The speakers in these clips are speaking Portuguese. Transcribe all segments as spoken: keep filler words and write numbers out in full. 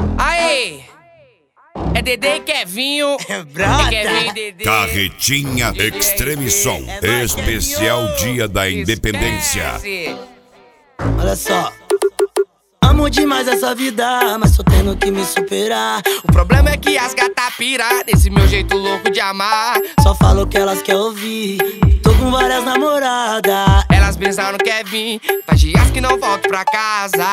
Aí! É Dedê e Kevinho. É Kevinho e Dedê. Carretinha Extreme Som. Especial Dia da Independência. Olha só. Amo demais essa vida, mas tô tendo que me superar. O problema é que as gata pira desse meu jeito louco de amar. Só falo o que elas querem ouvir. Tô com várias namoradas. Elas pensaram no Kevin, faz dias que não volto pra casa.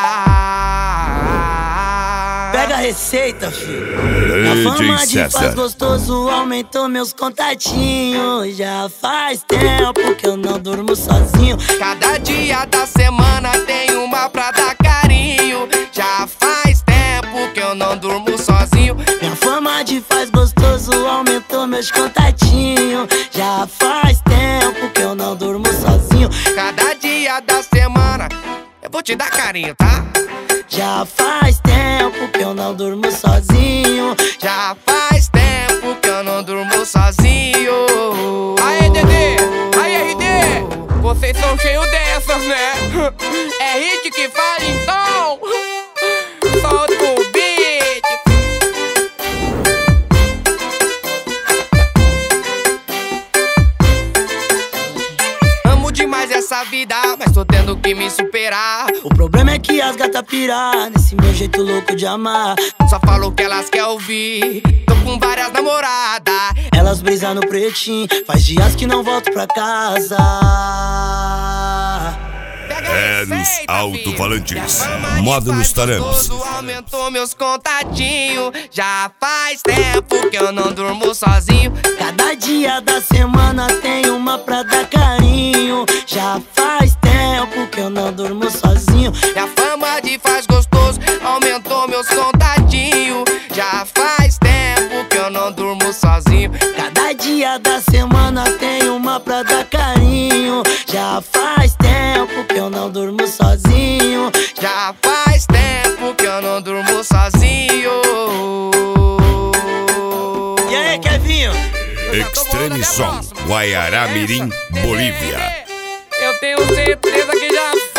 Pega a receita, filho. A fama de faz gostoso aumentou meus contatinhos. Já faz tempo que eu não durmo sozinho. Cada dia da semana tem uma pra dar carinho. Já faz tempo que eu não durmo sozinho. Minha fama de faz gostoso aumentou meus contatinhos. Já faz tempo que eu não durmo sozinho. Cada dia da semana eu vou te dar carinho, tá? Já faz tempo que eu não durmo sozinho. Já faz tempo que eu não durmo sozinho. Aê, Dedê! Aê, R D! Vocês são cheios dessas, né? É hit que fala então. Solta o beat. Amo demais essa vida, mas tô tendo que me superar. O problema é que as gata pirar nesse meu jeito louco de amar. Só falo o que elas querem ouvir. Tô com várias namoradas. Elas brisam no pretinho, faz dias que não volto pra casa. É nos alto-falantes, Módulos Taramps. Aumentou meus contatinhos. Já faz tempo que eu não durmo sozinho. Cada dia da semana tem uma pra dar carinho. Já faz tempo que eu não durmo sozinho. E a fama de faz gostoso aumentou meus contatinhos. Já faz tempo que eu não durmo sozinho. Cada dia da semana tem uma pra dar carinho. Já faz tempo que eu não durmo sozinho. Já faz tempo que eu não durmo sozinho. E aí, Kevinho? Extreme Som, Guaiará Mirim, Bolívia. Eu tenho certeza que já